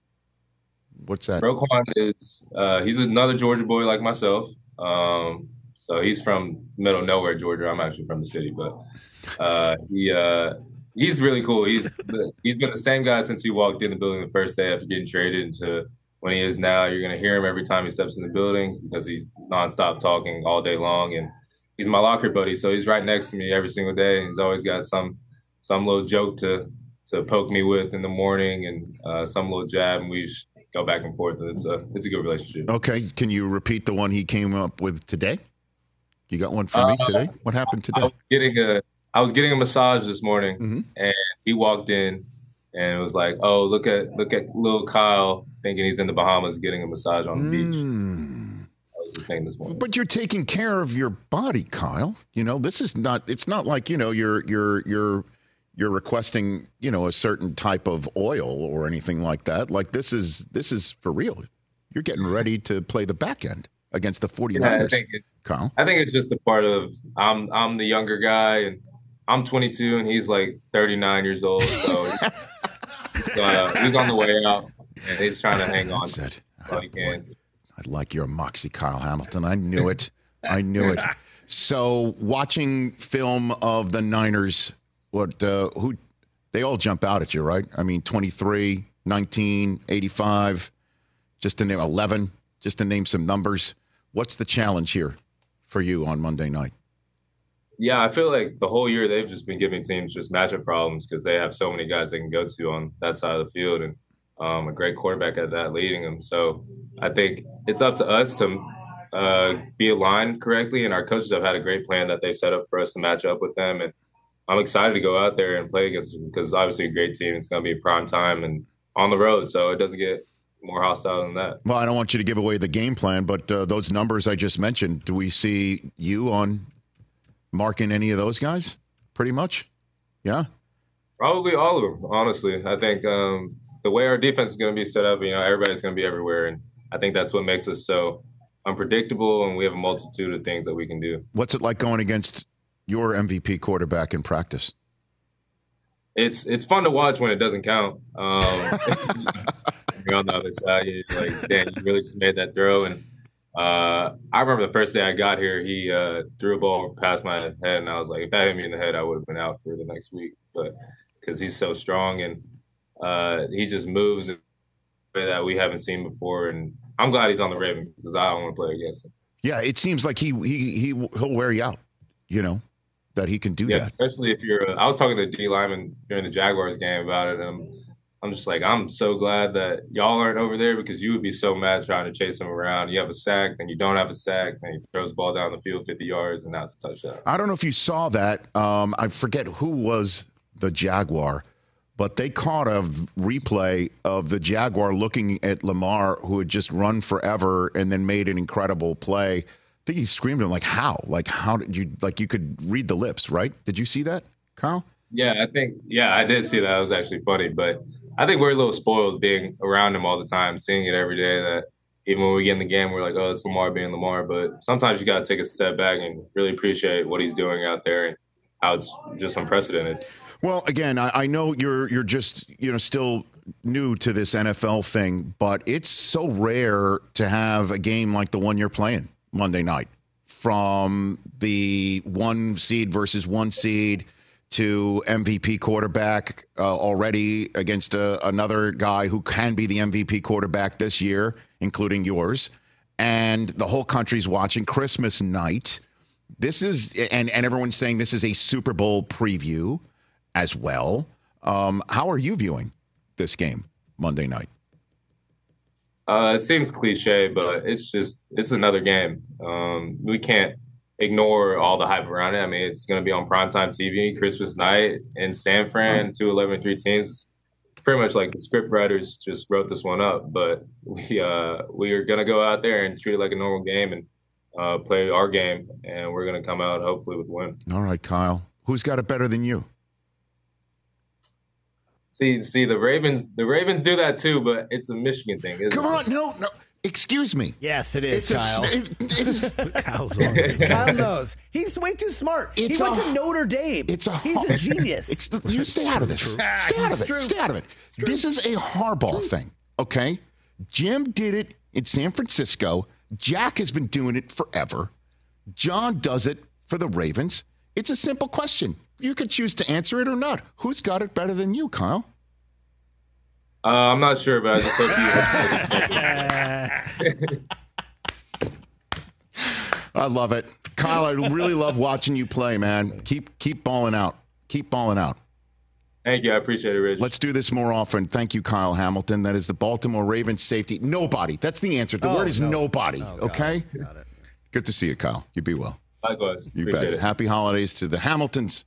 What's that? Roquan is uh, he's another Georgia boy like myself. Um, so he's from middle of nowhere, Georgia. I'm actually from the city, but uh, he uh, he's really cool. He's he's been the same guy since he walked in the building the first day after getting traded into when he is now. You're gonna hear him every time he steps in the building because he's nonstop talking all day long, and he's my locker buddy, so he's right next to me every single day, and he's always got some some little joke to to poke me with in the morning, and uh, some little jab, and we just go back and forth. And it's a it's a good relationship. Okay, can you repeat the one he came up with today? You got one for me Uh, today? What happened today? I was getting a I was getting a massage this morning, Mm-hmm. and he walked in, and it was like, oh, look at look at little Kyle thinking he's in the Bahamas getting a massage on the beach. Mm. That was his thing this morning. But you're taking care of your body, Kyle. You know, this is not. It's not like you know you're you're you're you're requesting you know a certain type of oil or anything like that. Like this is this is for real. You're getting ready to play the back end against the 49ers. Yeah, I think it's Kyle. I think it's just a part of I'm I'm the younger guy, and I'm twenty-two, and he's like thirty-nine years old. So he's, uh, he's on the way out, and he's trying to hang on. Said, all he can. I like your moxie, Kyle Hamilton. I knew it. I knew it. So watching film of the Niners, what uh, who they all jump out at you, right? I mean, twenty-three, nineteen, eighty-five, just to name eleven, just to name some numbers. What's the challenge here for you on Monday night? Yeah, I feel like the whole year they've just been giving teams just matchup problems because they have so many guys they can go to on that side of the field, and um, a great quarterback at that leading them. So I think it's up to us to uh, be aligned correctly, and our coaches have had a great plan that they've set up for us to match up with them. And I'm excited to go out there and play against them because obviously a great team. It's going to be prime time and on the road, so it doesn't get more hostile than that. Well, I don't want you to give away the game plan, but uh, those numbers I just mentioned, do we see you on marking any of those guys? Pretty much, yeah. Probably all of them, honestly. I think um, the way our defense is going to be set up, you know, everybody's going to be everywhere, and I think that's what makes us so unpredictable, and we have a multitude of things that we can do. What's it like going against your M V P quarterback in practice? It's it's fun to watch when it doesn't count. Um, you're on the other side, you're like, Dan, you really just made that throw. And uh, I remember the first day I got here, he uh, threw a ball past my head, and I was like, if that hit me in the head, I would have been out for the next week. But because he's so strong, and uh, he just moves in a way that we haven't seen before. And I'm glad he's on the Ravens because I don't want to play against him. Yeah, it seems like he he he he'll wear you out. You know that he can do yeah, that. Especially if you're. Uh, I was talking to D Lyman during the Jaguars game about it, and I'm, I'm just like, I'm so glad that y'all aren't over there because you would be so mad trying to chase him around. You have a sack, then you don't have a sack, then he throws the ball down the field fifty yards, and now it's a touchdown. I don't know if you saw that. Um, I forget who was the Jaguar, but they caught a replay of the Jaguar looking at Lamar, who had just run forever and then made an incredible play. I think he screamed at him, like, how? Like, how did you, like, you could read the lips, right? Did you see that, Kyle? Yeah, I think, yeah, I did see that. It was actually funny, but I think we're a little spoiled being around him all the time, seeing it every day, that even when we get in the game, we're like, oh, it's Lamar being Lamar. But sometimes you got to take a step back and really appreciate what he's doing out there and how it's just unprecedented. Well, again, I, I know you're you're just, you know, still new to this N F L thing, but it's so rare to have a game like the one you're playing Monday night, from the one seed versus one seed to M V P quarterback uh, already against a, another guy who can be the M V P quarterback this year, including yours. And the whole country's watching Christmas night. This is, and, and everyone's saying this is a Super Bowl preview as well. Um, how are you viewing this game Monday night? Uh, it seems cliche, but it's just, it's another game. Um, we can't ignore all the hype around it. I mean, it's going to be on primetime T V, Christmas night in San Fran, two eleven three teams. It's pretty much like the script writers just wrote this one up, but we, uh, we are going to go out there and treat it like a normal game and uh, play our game, and we're going to come out hopefully with a win. All right, Kyle. Who's got it better than you? See, see, the Ravens, the Ravens do that too, but it's a Michigan thing. Isn't Come on, it? no, no. Excuse me. Yes, it is, It's Kyle. a, it, it's, Kyle's on it. Kyle knows. He's way too smart. It's he went a- to Notre Dame. it's a He's a genius. It's the, you stay out of this. Ah, Stay out of it's it. true. Stay out of it. This is a Harbaugh thing, okay? Jim did it in San Francisco. Jack has been doing it forever. John does it for the Ravens. It's a simple question. You could choose to answer it or not. Who's got it better than you, Kyle? Uh, I'm not sure, but I just hope you. I love it. Kyle, I really love watching you play, man. Keep keep balling out. Keep balling out. Thank you. I appreciate it, Rich. Let's do this more often. Thank you, Kyle Hamilton. That is the Baltimore Ravens safety. Nobody. That's the answer. The Oh, word is no. nobody. Oh, got okay? it. Got it. Good to see you, Kyle. You be well. Likewise. You appreciate bet. it. Happy holidays to the Hamiltons.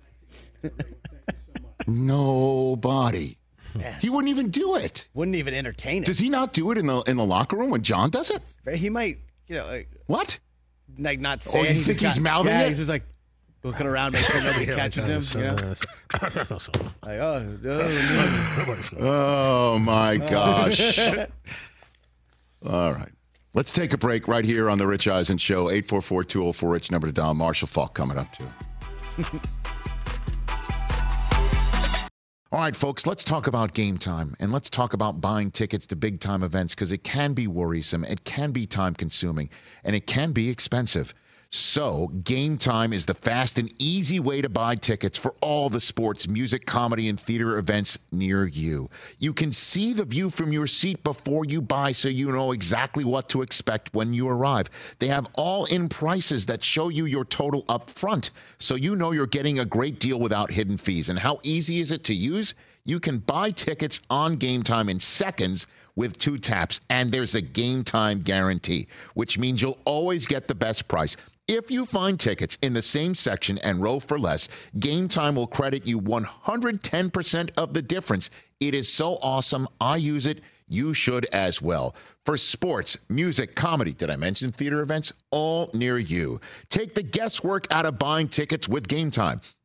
Nobody. Man. He wouldn't even do it. Wouldn't even entertain it. Does he not do it in the in the locker room when John does it? He might, you know, like, What? like not say Oh, it. you He's think just he's got- mouthing yeah, it? He's just like looking around, make sure nobody catches him. You know? Like, oh, oh, Oh my gosh. All right. Let's take a break right here on the Rich Eisen Show. eight four four, two oh four, Rich, number to dial. Marshall Falk coming up too. All right, folks, let's talk about game time, and let's talk about buying tickets to big time events, because it can be worrisome, it can be time consuming, and it can be expensive. So Game Time is the fast and easy way to buy tickets for all the sports, music, comedy, and theater events near you. You can see the view from your seat before you buy, so you know exactly what to expect when you arrive. They have all-in prices that show you your total up front, so you know you're getting a great deal without hidden fees. And how easy is it to use? You can buy tickets on Game Time in seconds with two taps, and there's a Game Time guarantee, which means you'll always get the best price. If you find tickets in the same section and row for less, Game Time will credit you one hundred ten percent of the difference. It is so awesome. I use it. You should as well. For sports, music, comedy, did I mention theater events? All near you. Take the guesswork out of buying tickets with Game Time.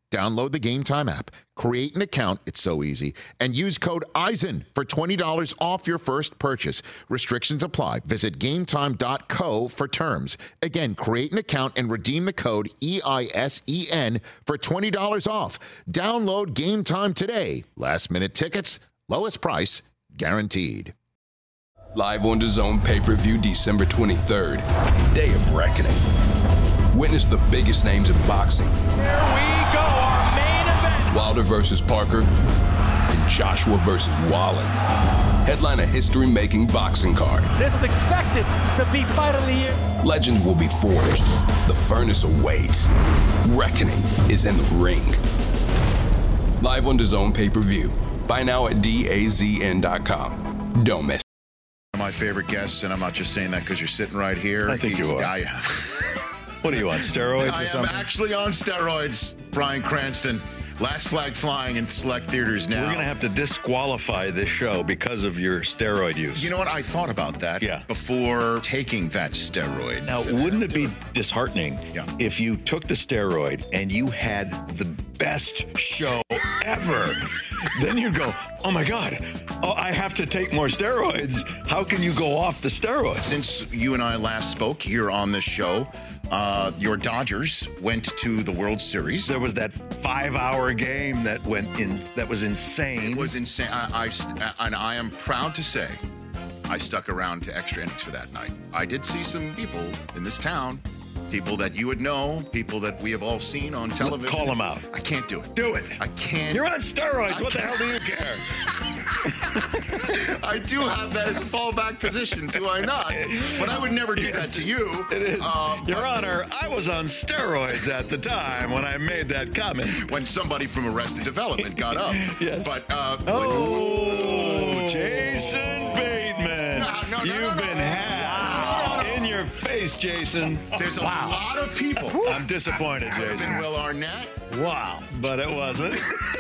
Download the Game Time app, create an account, it's so easy, and use code Eisen for twenty dollars off your first purchase. Restrictions apply. Visit gametime dot co for terms. Again, create an account and redeem the code E I S E N for twenty dollars off. Download Game Time today. Last minute tickets, lowest price, guaranteed. Live on DAZN pay-per-view December twenty-third, Day of Reckoning. Witness the biggest names in boxing. Here we go, our main event. Wilder versus Parker and Joshua versus Wallen. Headline a history-making boxing card. This is expected to be fight of the year. Legends will be forged. The furnace awaits. Reckoning is in the ring. Live on DAZN pay-per-view. Buy now at D A Z N dot com. Don't miss. My favorite guests, and I'm not just saying that because you're sitting right here. I think He's, you are. I, What are you on, steroids I or something? am actually on steroids, Bryan Cranston. Last flag flying in select theaters now. We're going to have to disqualify this show because of your steroid use. You know what? I thought about that yeah. before taking that steroid. Now, so wouldn't it be it. disheartening yeah. if you took the steroid and you had the best show ever? Then you'd go, oh, my God, oh, I have to take more steroids. How can you go off the steroids? Since you and I last spoke here on this show, uh, your Dodgers went to the World Series. There was that five-hour game that went in. That was insane. It was insane. I, I, and I am proud to say I stuck around to extra innings for that night. I did see some people in this town, people that you would know, people that we have all seen on television. Call them out. I can't do it. Do it. I can't. You're on steroids. I what can't. the hell do you care? I do have that as a fallback position, do I not? But I would never do that to you. It is. Um, Your Honor, I was on steroids at the time when I made that comment. When somebody from Arrested Development got up. Yes. But, uh, oh, when, Jason Bateman. No, no, no, You've no, no, been no. had. In your face, Jason. There's a wow. lot of people. I'm disappointed, Jason. Will Arnett. Wow. But it wasn't.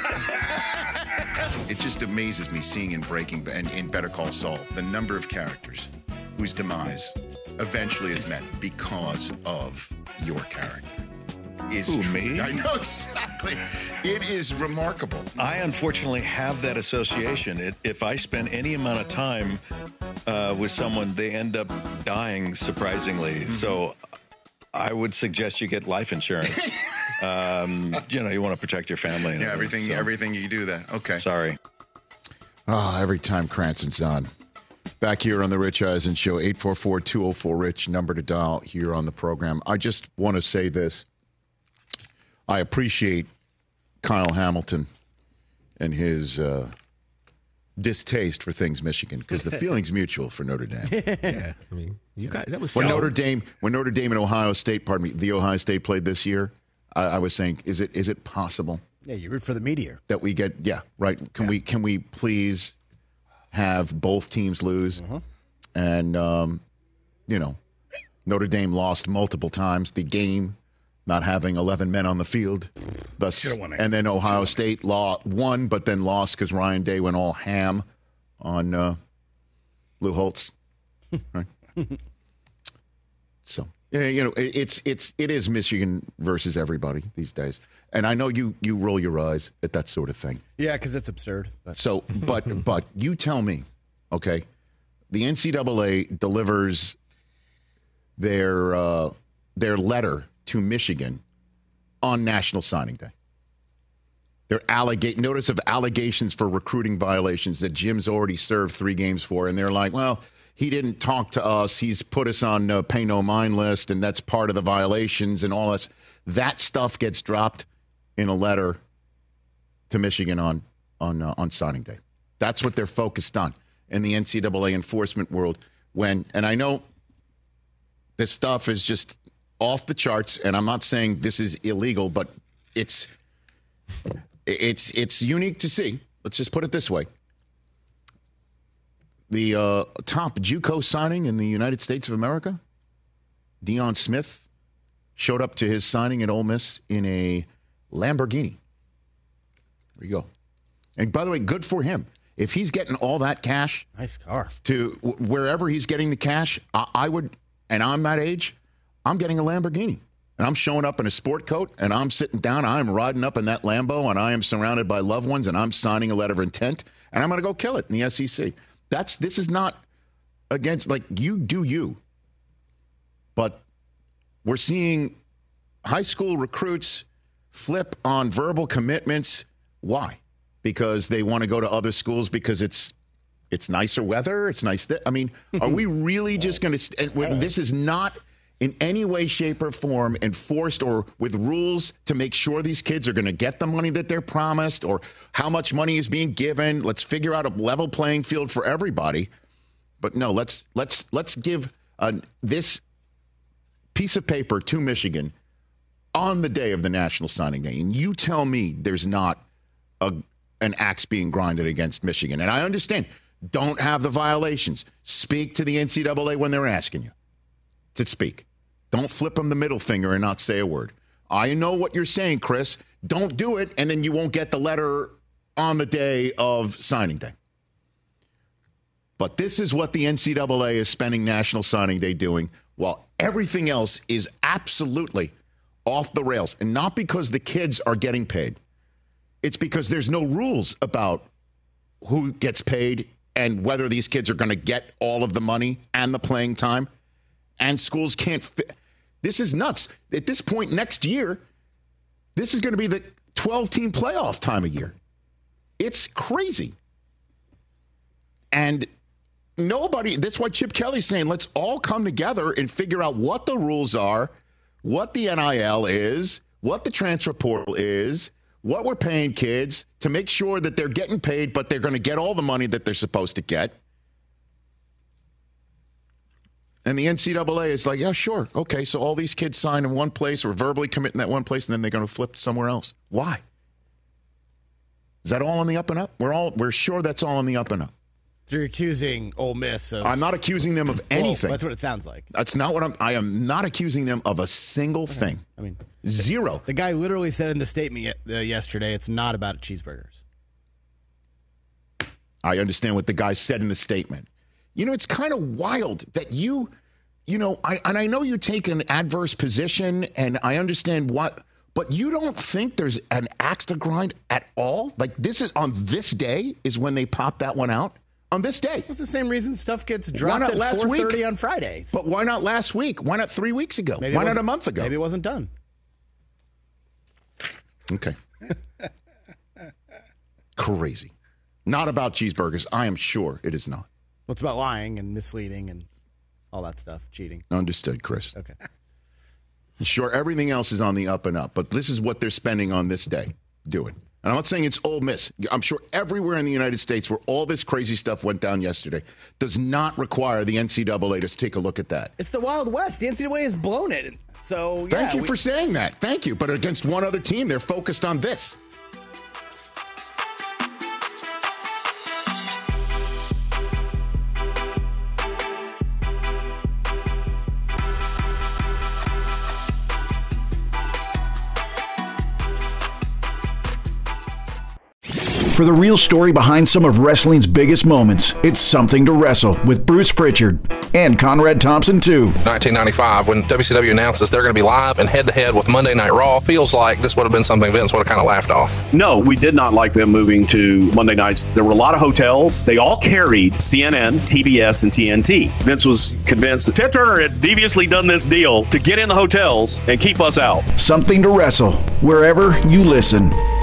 It just amazes me seeing in Breaking Bad and in Better Call Saul the number of characters whose demise eventually is met because of your character. Is Who, true. me? I know exactly. It is remarkable. I unfortunately have that association. It, if I spend any amount of time uh, with someone, they end up dying surprisingly. Mm-hmm. So I would suggest you get life insurance. um, you know, you want to protect your family. And yeah, everything, so. everything you do that. Okay. Sorry. Oh, every time Cranston's on. Back here on the Rich Eisen Show, eight four four, two oh four, RICH, number to dial here on the program. I just want to say this. I appreciate Kyle Hamilton and his uh, distaste for things Michigan, because the feeling's mutual for Notre Dame. Yeah, I mean, you got that was when so... Notre Dame, when Notre Dame and Ohio State, pardon me, the Ohio State played this year. I, I was saying, is it is it possible? Yeah, you root for the meteor that we get. Yeah, right. Can yeah. we can we please have both teams lose? Uh-huh. And um, you know, Notre Dame lost multiple times. The game. Not having eleven men on the field, thus, and then Ohio State law won, but then lost because Ryan Day went all ham on uh, Lou Holtz. Right? So yeah, you know, it, it's it's it is Michigan versus everybody these days, and I know you you roll your eyes at that sort of thing. Yeah, because it's absurd. But. So, but but you tell me, okay, the N C double A delivers their uh, their letter to Michigan on National Signing Day. They're allegate notice of allegations for recruiting violations that Jim's already served three games for, and they're like, well, he didn't talk to us. He's put us on uh, pay no mind list, and that's part of the violations and all that. That stuff gets dropped in a letter to Michigan on on uh, on signing day. That's what they're focused on in the N C double A enforcement world. When and I know this stuff is just off the charts, and I'm not saying this is illegal, but it's it's it's unique to see. Let's just put it this way. The uh, top JUCO signing in the United States of America, Deion Smith, showed up to his signing at Ole Miss in a Lamborghini. There you go. And by the way, good for him. If he's getting all that cash, nice car, to wherever he's getting the cash, I, I would, and I'm that age, I'm getting a Lamborghini. and I'm showing up in a sport coat, and I'm sitting down, I'm riding up in that Lambo, and I am surrounded by loved ones, and I'm signing a letter of intent, and I'm going to go kill it in the S E C. That's This is not against, like, you do you. But we're seeing high school recruits flip on verbal commitments. Why? Because they want to go to other schools because it's it's nicer weather. It's nice. Th- I mean, are we really just going to? St- and this is not in any way, shape, or form enforced or with rules to make sure these kids are going to get the money that they're promised or how much money is being given. Let's figure out a level playing field for everybody. But no, let's let's let's give uh, this piece of paper to Michigan on the day of the National Signing Day, and you tell me there's not a, an axe being grinded against Michigan. And I understand, don't have the violations. Speak to the N C double A when they're asking you to speak. Don't flip them the middle finger and not say a word. I know what you're saying, Chris. Don't do it, and then you won't get the letter on the day of signing day. But this is what the N C double A is spending National Signing Day doing, while everything else is absolutely off the rails. And not because the kids are getting paid. It's because there's no rules about who gets paid and whether these kids are going to get all of the money and the playing time. And schools can't fit. This is nuts. At this point next year, this is going to be the twelve-team playoff time of year. It's crazy. And nobody, that's why Chip Kelly's saying, let's all come together and figure out what the rules are, what the N I L is, what the transfer portal is, what we're paying kids to make sure that they're getting paid, but they're going to get all the money that they're supposed to get. And the N C double A is like, yeah, sure. Okay, so all these kids sign in one place or verbally commit in that one place, and then they're going to flip somewhere else. Why? Is that all on the up and up? We're all we're sure that's all on the up and up. So you're accusing Ole Miss of... I'm not accusing them of anything. Well, that's what it sounds like. That's not what I'm... I am not accusing them of a single okay. thing. I mean... Zero. The guy literally said in the statement uh, yesterday, it's not about cheeseburgers. I understand what the guy said in the statement. You know, it's kind of wild that you... You know, I and I know you take an adverse position, and I understand what... But you don't think there's an axe to grind at all? Like, this is... On this day is when they pop that one out? On this day. It's the same reason stuff gets dropped at four thirty on Fridays. But why not last week? Why not three weeks ago? Maybe why not a month ago? Maybe it wasn't done. Okay. Crazy. Not about cheeseburgers. I am sure it is not. Well, it's about lying and misleading and all that stuff, cheating. Understood, Chris. Okay. Sure, everything else is on the up and up, but this is what they're spending on this day doing. And I'm not saying it's Ole Miss. I'm sure everywhere in the United States where all this crazy stuff went down yesterday does not require the N C double A to take a look at that. It's the Wild West. The N C double A has blown it. So, yeah, Thank you we- for saying that. Thank you. But against one other team, they're focused on this. For the real story behind some of wrestling's biggest moments, it's Something to Wrestle with Bruce Pritchard and Conrad Thompson, too. nineteen ninety-five, when W C W announces they're going to be live and head-to-head with Monday Night Raw, feels like this would have been something Vince would have kind of laughed off. No, we did not like them moving to Monday nights. There were a lot of hotels. They all carried C N N, T B S, and T N T. Vince was convinced that Ted Turner had deviously done this deal to get in the hotels and keep us out. Something to Wrestle, wherever you listen.